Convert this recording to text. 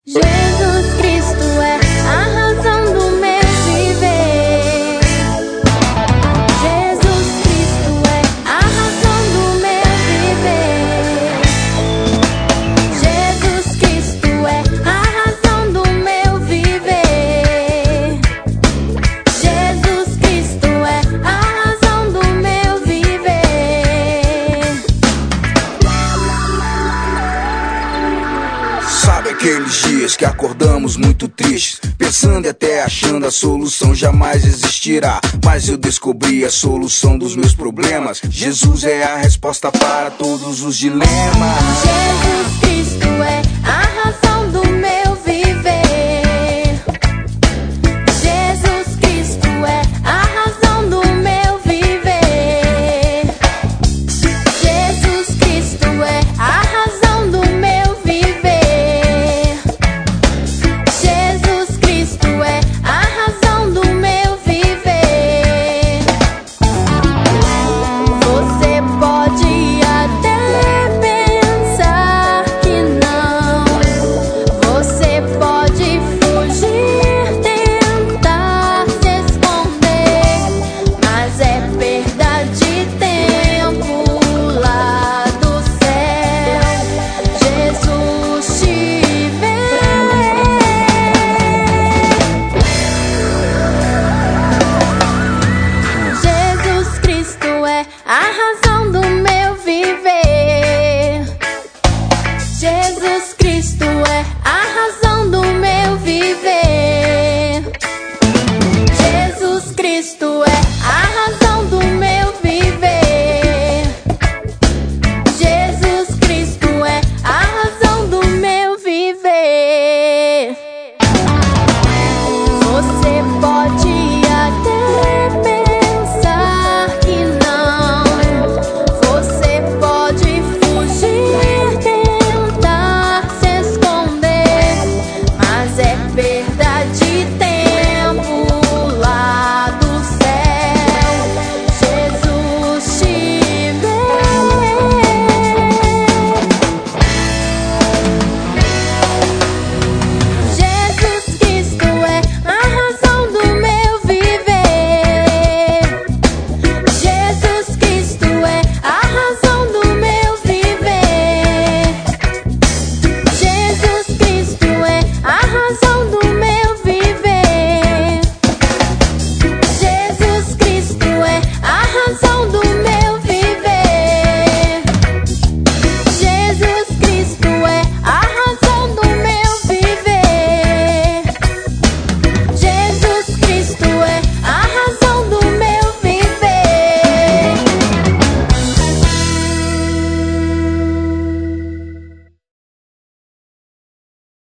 Jesus Cristo é a razão do meu viver. Jesus Cristo é a razão do meu viver. Jesus Cristo é a razão do meu viver. Jesus Cristo é a razão do meu viver. Sabe aqueles dias que acordamos muito tristes, pensando e até achando a solução jamais existirá, mas eu descobri a solução dos meus problemas. Jesus é a resposta para todos os dilemas. Jesus Cristo é a razão